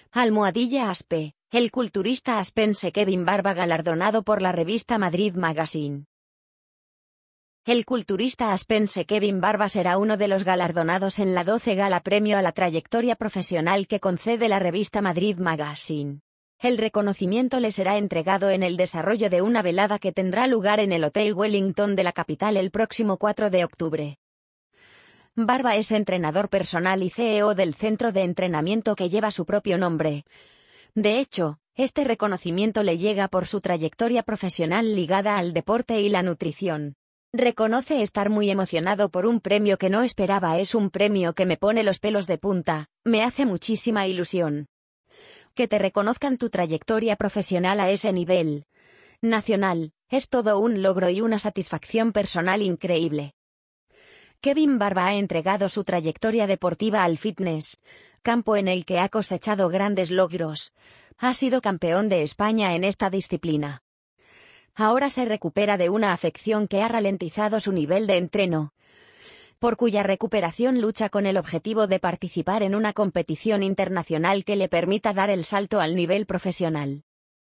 Almohadilla Aspe, el culturista aspense Kevin Barba galardonado por la revista Madrid Magazine. El culturista aspense Kevin Barba será uno de los galardonados en la 12 Gala Premio a la Trayectoria Profesional que concede la revista Madrid Magazine. El reconocimiento le será entregado en el desarrollo de una velada que tendrá lugar en el Hotel Wellington de la capital el próximo 4 de octubre. Barba es entrenador personal y CEO del centro de entrenamiento que lleva su propio nombre. De hecho, este reconocimiento le llega por su trayectoria profesional ligada al deporte y la nutrición. Reconoce estar muy emocionado por un premio que no esperaba. Es un premio que me pone los pelos de punta, me hace muchísima ilusión. Que te reconozcan tu trayectoria profesional a ese nivel nacional, es todo un logro y una satisfacción personal increíble. Kevin Barba ha entregado su trayectoria deportiva al fitness, campo en el que ha cosechado grandes logros. Ha sido campeón de España en esta disciplina. Ahora se recupera de una afección que ha ralentizado su nivel de entreno, por cuya recuperación lucha con el objetivo de participar en una competición internacional que le permita dar el salto al nivel profesional.